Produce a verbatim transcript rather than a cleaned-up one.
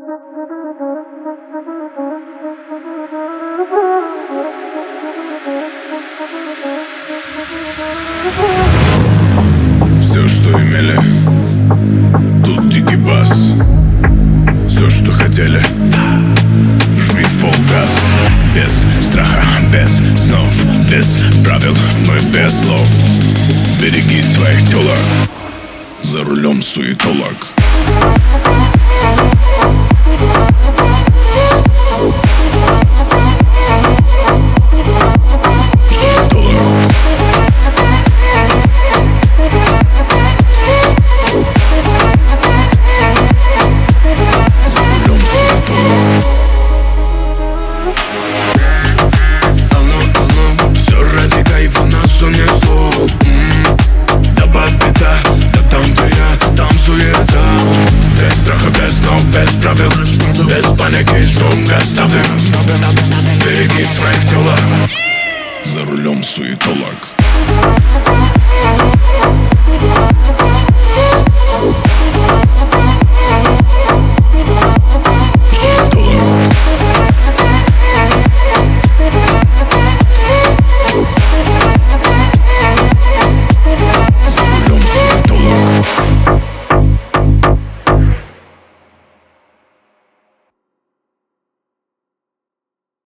Все, что имели, тут дикий бас. Все, что хотели, жми в полгаз. Без страха, без снов, без правил, мы без слов. Береги своих телок, за рулем суетолог. Без правил, без паники, шум оставим. Береги своих телок, за рулем суетолог.